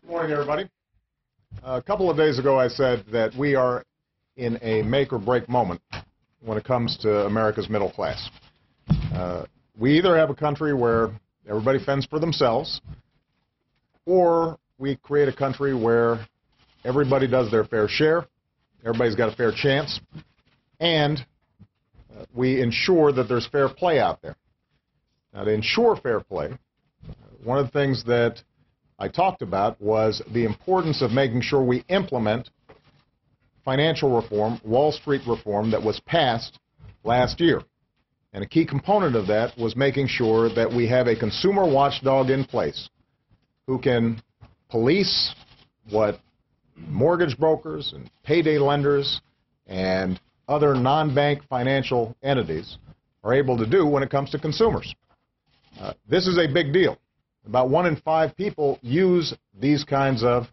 Good morning, everybody. A couple of days ago, I said that we are in a make-or-break moment when it comes to America's middle class. We either have a country where everybody fends for themselves, or we create a country where everybody does their fair share, everybody's got a fair chance, and we ensure that there's fair play out there. Now, to ensure fair play, one of the things that I talked about was the importance of making sure we implement financial reform, Wall Street reform that was passed last year. And a key component of that was making sure that we have a consumer watchdog in place who can police what mortgage brokers and payday lenders and other non-bank financial entities are able to do when it comes to consumers. This is a big deal. About 1 in 5 people use these kinds of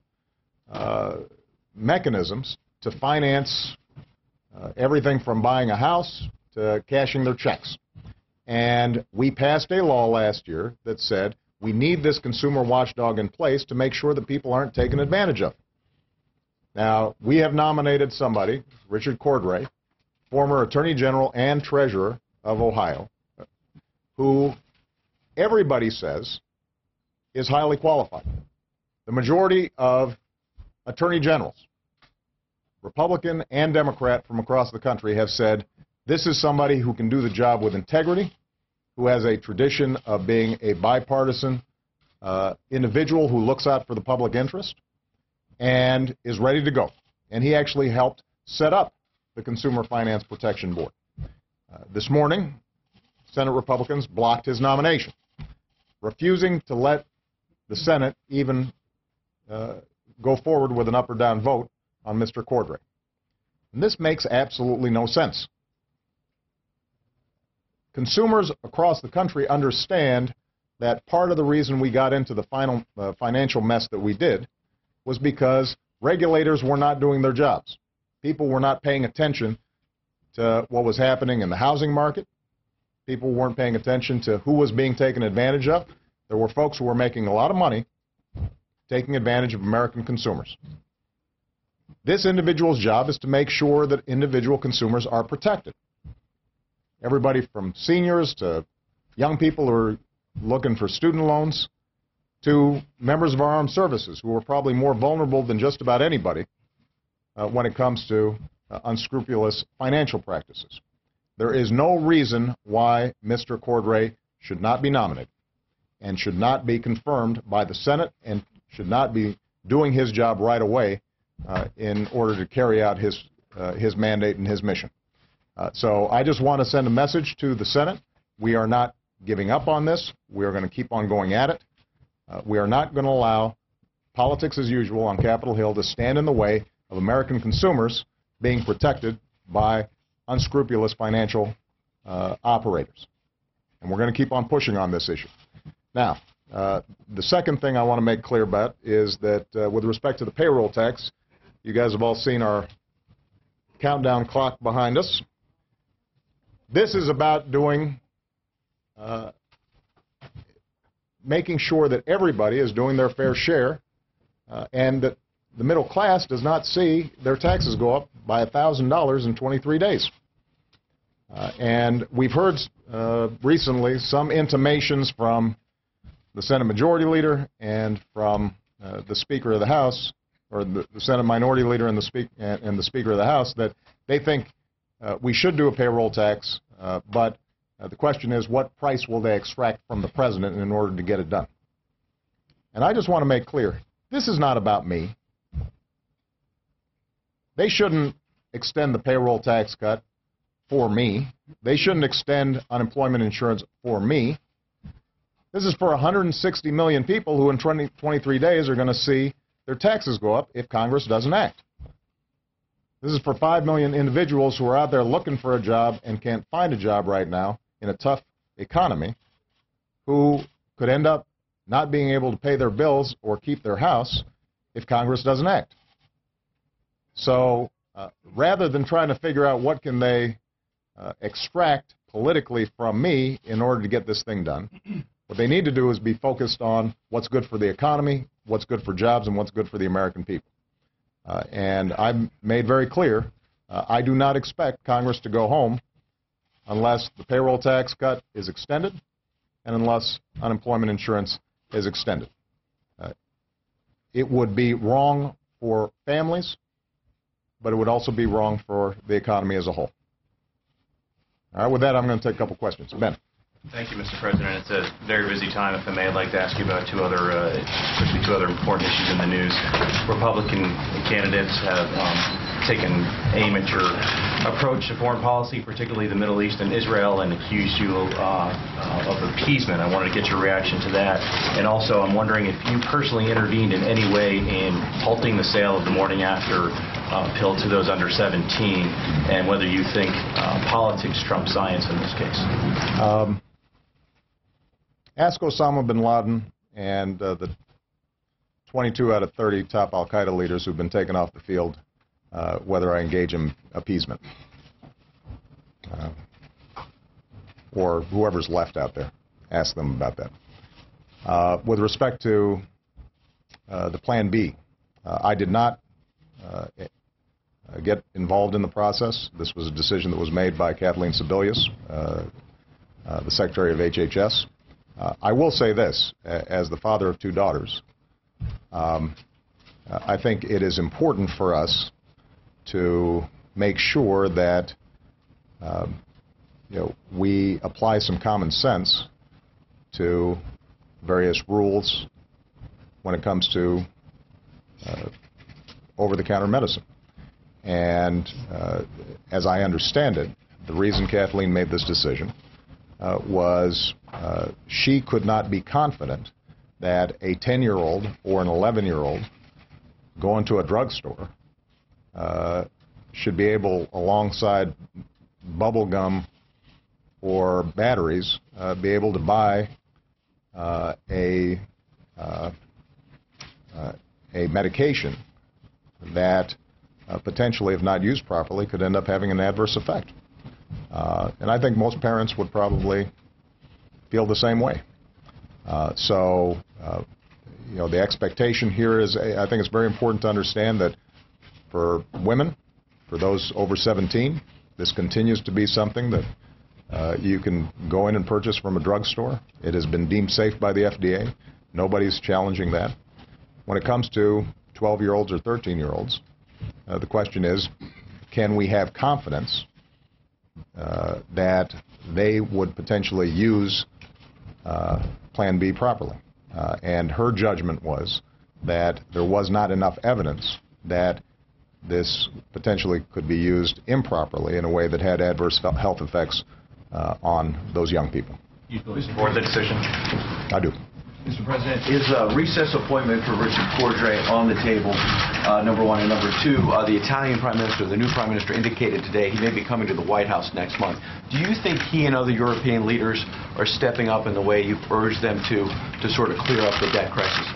mechanisms to finance everything from buying a house to cashing their checks. And we passed a law last year that said we need this consumer watchdog in place to make sure that people aren't taken advantage of. Now, we have nominated somebody, Richard Cordray, former Attorney General and Treasurer of Ohio, who everybody says is highly qualified. The majority of attorney generals, Republican and Democrat from across the country, have said this is somebody who can do the job with integrity, who has a tradition of being a bipartisan individual who looks out for the public interest and is ready to go. And he actually helped set up the Consumer Finance Protection Board. This morning, Senate Republicans blocked his nomination, refusing to let the Senate even go forward with an up or down vote on Mr. Cordray. And this makes absolutely no sense. Consumers across the country understand that part of the reason we got into the financial mess that we did was because regulators were not doing their jobs. People were not paying attention to what was happening in the housing market. People weren't paying attention to who was being taken advantage of. There were folks who were making a lot of money taking advantage of American consumers. This individual's job is to make sure that individual consumers are protected. Everybody from seniors to young people who are looking for student loans to members of our armed services who are probably more vulnerable than just about anybody when it comes to unscrupulous financial practices. There is no reason why Mr. Cordray should not be nominated and should not be confirmed by the Senate and should not be doing his job right away in order to carry out his mandate and his mission. So I just want to send a message to the Senate. We are not giving up on this. We are going to keep on going at it. We are not going to allow politics as usual on Capitol Hill to stand in the way of American consumers being protected by unscrupulous financial operators. And we're going to keep on pushing on this issue. Now, the second thing I want to make clear about is that with respect to the payroll tax, you guys have all seen our countdown clock behind us. This is about making sure that everybody is doing their fair share and that the middle class does not see their taxes go up by $1,000 in 23 days. And we've heard recently some intimations from the Senate Majority Leader and from the Speaker of the House, or the Senate Minority Leader and the Speaker of the House, that they think we should do a payroll tax, but the question is, what price will they extract from the President in order to get it done? And I just want to make clear, this is not about me. They shouldn't extend the payroll tax cut for me. They shouldn't extend unemployment insurance for me. This is for 160 million people who in 23 days are going to see their taxes go up if Congress doesn't act. This is for 5 million individuals who are out there looking for a job and can't find a job right now in a tough economy, who could end up not being able to pay their bills or keep their house if Congress doesn't act. So rather than trying to figure out what can they extract politically from me in order to get this thing done, what they need to do is be focused on what's good for the economy, what's good for jobs and what's good for the American people. And I've made very clear, I do not expect Congress to go home unless the payroll tax cut is extended and unless unemployment insurance is extended. It would be wrong for families, but it would also be wrong for the economy as a whole. All right, with that, I'm going to take a couple questions. Ben. Thank you, Mr. President. It's a very busy time. If I may, I'd like to ask you about two other important issues in the news. Republican candidates have taken aim at your approach to foreign policy, particularly the Middle East and Israel, and accused you of appeasement. I wanted to get your reaction to that. And also, I'm wondering if you personally intervened in any way in halting the sale of the morning after pill to those under 17, and whether you think politics trumps science in this case. Ask Osama bin Laden and the 22 out of 30 top al-Qaeda leaders who've been taken off the field whether I engage in appeasement. Or whoever's left out there. Ask them about that. With respect to the Plan B, I did not get involved in the process. This was a decision that was made by Kathleen Sebelius, the Secretary of HHS. I will say this, as the father of two daughters, I think it is important for us to make sure that we apply some common sense to various rules when it comes to over-the-counter medicine. And as I understand it, the reason Kathleen made this decision was she could not be confident that a 10-year-old or an 11-year-old going to a drugstore should be able, alongside bubble gum or batteries, be able to buy a medication that potentially, if not used properly, could end up having an adverse effect. And I think most parents would probably feel the same way. So the expectation here is, I think it's very important to understand that for women, for those over 17, this continues to be something that you can go in and purchase from a drugstore. It has been deemed safe by the FDA. Nobody's challenging that. When it comes to 12-year-olds or 13-year-olds, the question is, can we have confidence that they would potentially use Plan B properly? And her judgment was that there was not enough evidence that this potentially could be used improperly in a way that had adverse health effects on those young people. You support the decision? I do. Mr. President, is a recess appointment for Richard Cordray on the table, number one? And number two, the Italian Prime Minister, the new Prime Minister, indicated today he may be coming to the White House next month. Do you think he and other European leaders are stepping up in the way you've urged them to sort of clear up the debt crisis?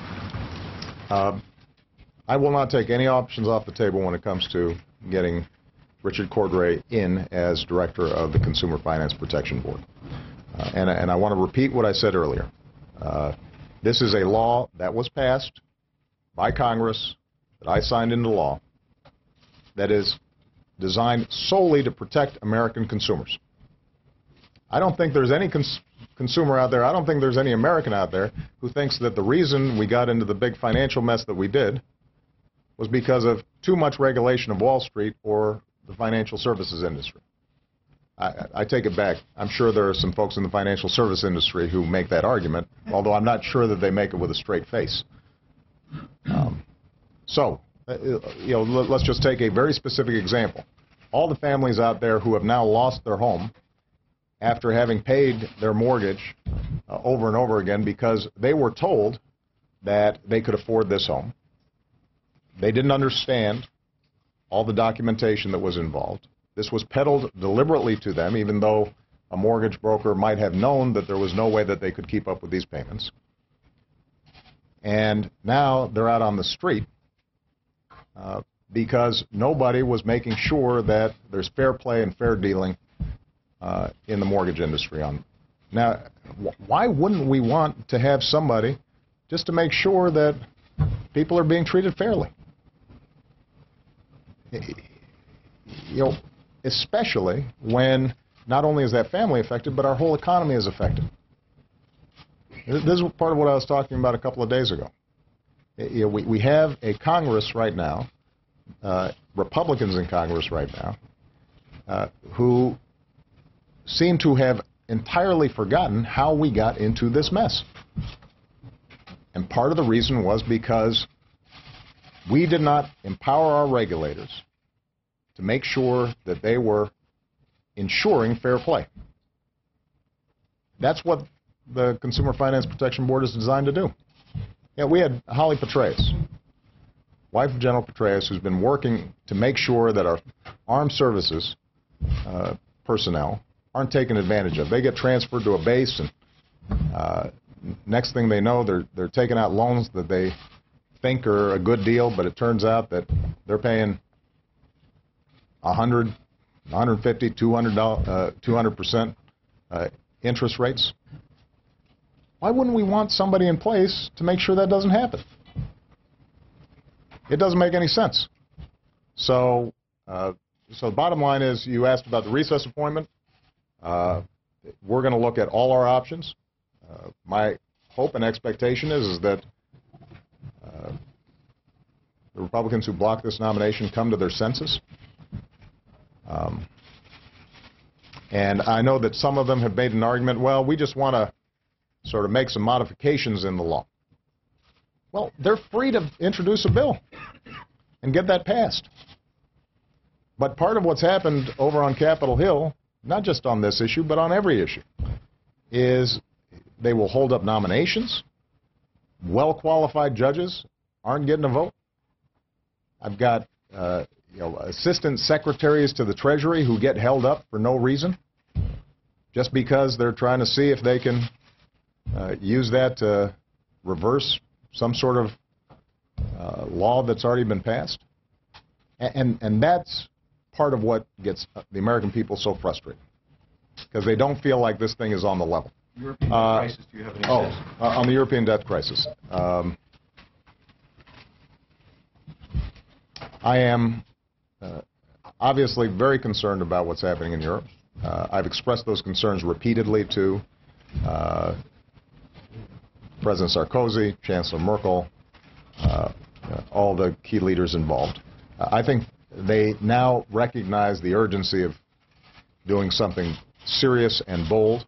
I will not take any options off the table when it comes to getting Richard Cordray in as director of the Consumer Finance Protection Board. And I want to repeat what I said earlier. This is a law that was passed by Congress, that I signed into law, that is designed solely to protect American consumers. I don't think there's any consumer out there, I don't think there's any American out there who thinks that the reason we got into the big financial mess that we did was because of too much regulation of Wall Street or the financial services industry. I take it back. I'm sure there are some folks in the financial service industry who make that argument, although I'm not sure that they make it with a straight face. Let's just take a very specific example. All the families out there who have now lost their home after having paid their mortgage over and over again because they were told that they could afford this home. They didn't understand all the documentation that was involved. This was peddled deliberately to them, even though a mortgage broker might have known that there was no way that they could keep up with these payments. And now they're out on the street because nobody was making sure that there's fair play and fair dealing in the mortgage industry. Now, why wouldn't we want to have somebody just to make sure that people are being treated fairly. Especially when not only is that family affected, but our whole economy is affected. This is part of what I was talking about a couple of days ago. We have a Congress right now, Republicans in Congress right now, who seem to have entirely forgotten how we got into this mess. And part of the reason was because we did not empower our regulators to make sure that they were ensuring fair play. That's what the Consumer Finance Protection Board is designed to do. We had Holly Petraeus, wife of General Petraeus, who's been working to make sure that our armed services personnel aren't taken advantage of. They get transferred to a base, and next thing they know, they're taking out loans that they think are a good deal, but it turns out that they're paying 100, 150, 200% interest rates. Why wouldn't we want somebody in place to make sure that doesn't happen? It doesn't make any sense. So the bottom line is, you asked about the recess appointment. We're going to look at all our options. My hope and expectation is that the Republicans who block this nomination come to their senses. And I know that some of them have made an argument, well, we just want to sort of make some modifications in the law. Well, they're free to introduce a bill and get that passed. But part of what's happened over on Capitol Hill, not just on this issue, but on every issue, is they will hold up nominations. Well-qualified judges aren't getting a vote. I've got assistant secretaries to the Treasury who get held up for no reason, just because they're trying to see if they can use that to reverse some sort of law that's already been passed. And that's part of what gets the American people so frustrated, because they don't feel like this thing is on the level. European debt crisis, do you have any sense? On the European debt crisis. I am obviously very concerned about what's happening in Europe. I've expressed those concerns repeatedly to President Sarkozy, Chancellor Merkel, all the key leaders involved. I think they now recognize the urgency of doing something serious and bold.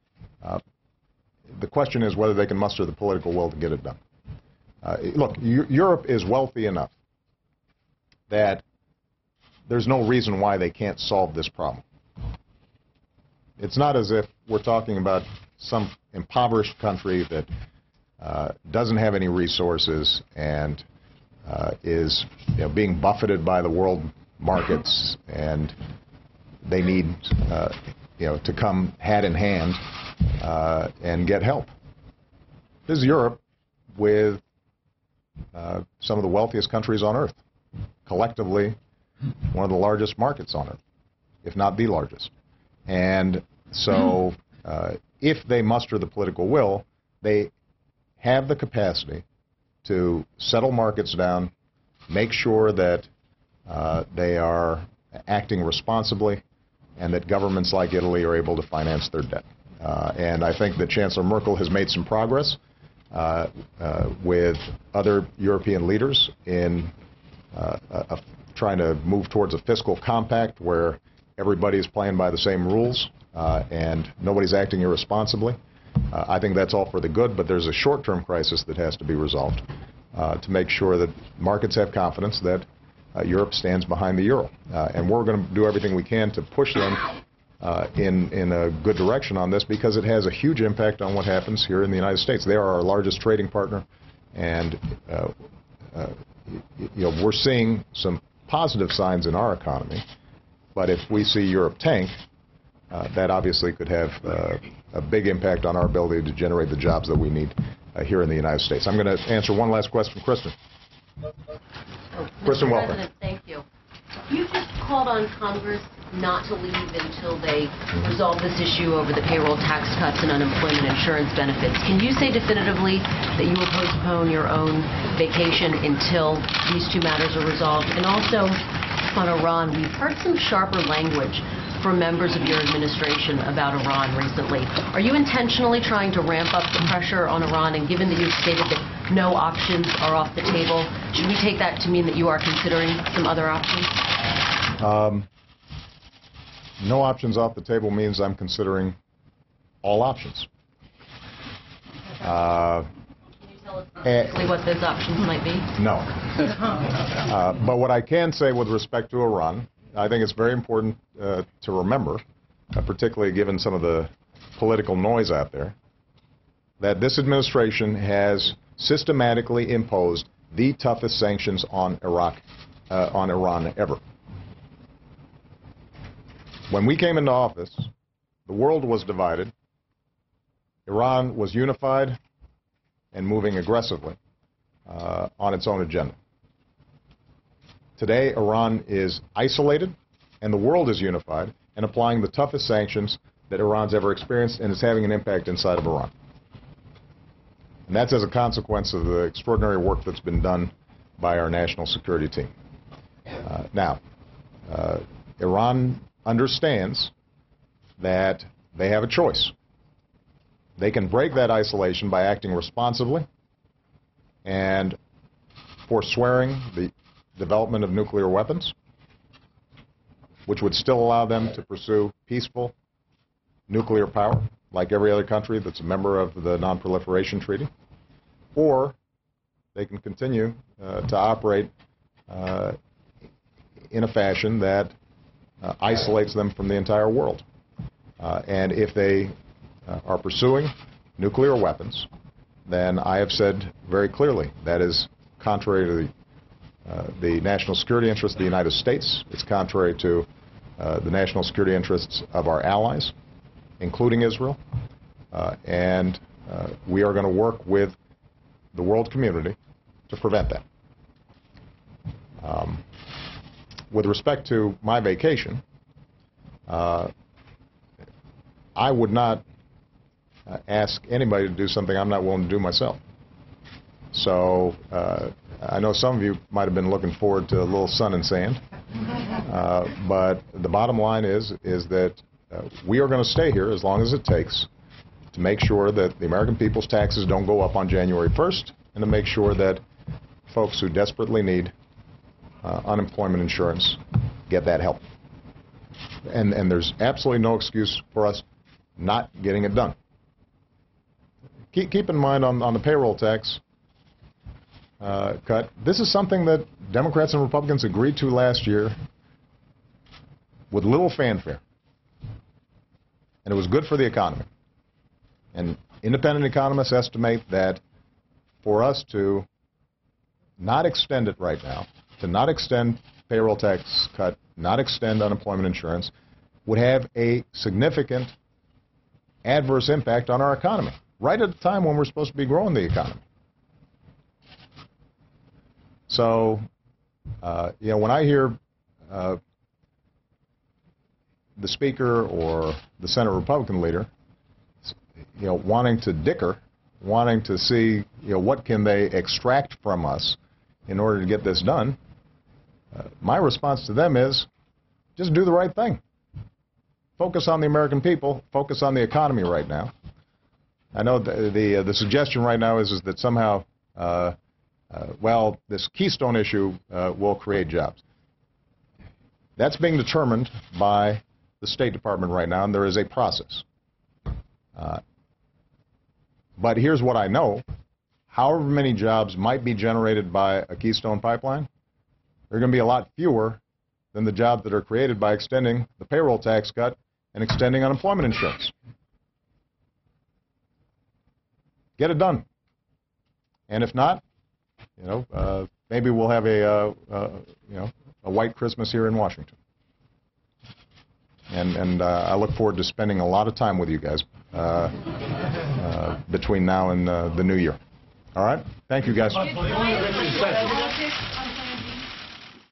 The question is whether they can muster the political will to get it done. Look, Europe is wealthy enough that there's no reason why they can't solve this problem. It's not as if we're talking about some impoverished country that doesn't have any resources and is being buffeted by the world markets, and they need to come hand in hand and get help. This is Europe with some of the wealthiest countries on earth, collectively one of the largest markets on earth, if not the largest. And so if they muster the political will, they have the capacity to settle markets down, make sure that they are acting responsibly, and that governments like Italy are able to finance their debt. And I think that Chancellor Merkel has made some progress with other European leaders in trying to move towards a fiscal compact where everybody is playing by the same rules and nobody's acting irresponsibly. I think that's all for the good, but there's a short-term crisis that has to be resolved to make sure that markets have confidence that Europe stands behind the euro. And we're going to do everything we can to push them in a good direction on this, because it has a huge impact on what happens here in the United States. They are our largest trading partner, and we're seeing some positive signs in our economy. But if we see Europe tank, that obviously could have a big impact on our ability to generate the jobs that we need here in the United States. I'm going to answer one last question. Kristen. Kristen Welker. President, thank you. You just called on Congress not to leave until they resolve this issue over the payroll tax cuts and unemployment insurance benefits. Can you say definitively that you will postpone your own vacation until these two matters are resolved? And also, on Iran, we've heard some sharper language from members of your administration about Iran recently. Are you intentionally trying to ramp up the pressure on Iran? And given that you've stated that no options are off the table, should we take that to mean that you are considering some other options? No options off the table means I'm considering all options. Can you tell us specifically what those options might be? No. But what I can say with respect to Iran, I think it's very important to remember, particularly given some of the political noise out there, that this administration has systematically imposed the toughest sanctions on Iran ever. When we came into office, the world was divided. Iran was unified and moving aggressively on its own agenda. Today, Iran is isolated, and the world is unified and applying the toughest sanctions that Iran's ever experienced, and it's having an impact inside of Iran. And that's as a consequence of the extraordinary work that's been done by our national security team. Iran understands that they have a choice. They can break that isolation by acting responsibly and forswearing the development of nuclear weapons, which would still allow them to pursue peaceful nuclear power like every other country that's a member of the Non-Proliferation Treaty, or they can continue to operate in a fashion that isolates them from the entire world. And if they are pursuing nuclear weapons, then I have said very clearly that is contrary to the national security interests of the United States. It's contrary to the national security interests of our allies, including Israel. And we are going to work with the world community to prevent that. With respect to my vacation, I would not ask anybody to do something I'm not willing to do myself. So I know some of you might have been looking forward to a little sun and sand, but the bottom line is that we are going to stay here as long as it takes to make sure that the American people's taxes don't go up on January 1st, and to make sure that folks who desperately need unemployment insurance get that help. And there's absolutely no excuse for us not getting it done. Keep in mind on the payroll tax cut, this is something that Democrats and Republicans agreed to last year with little fanfare. And it was good for the economy. And independent economists estimate that for us to not extend it right now, to not extend payroll tax cut, not extend unemployment insurance, would have a significant adverse impact on our economy, right at the time when we're supposed to be growing the economy. So, when I hear the Speaker or the Senate Republican leader, wanting to dicker, wanting to see, what can they extract from us in order to get this done, my response to them is, just do the right thing. Focus on the American people. Focus on the economy right now. I know the suggestion right now is that somehow, this Keystone issue will create jobs. That's being determined by the State Department right now, and there is a process. But here's what I know. However many jobs might be generated by a Keystone pipeline, there are going to be a lot fewer than the jobs that are created by extending the payroll tax cut and extending unemployment insurance. Get it done. And if not, maybe we'll have a white Christmas here in Washington. And I look forward to spending a lot of time with you guys between now and the new year. All right? Thank you, guys.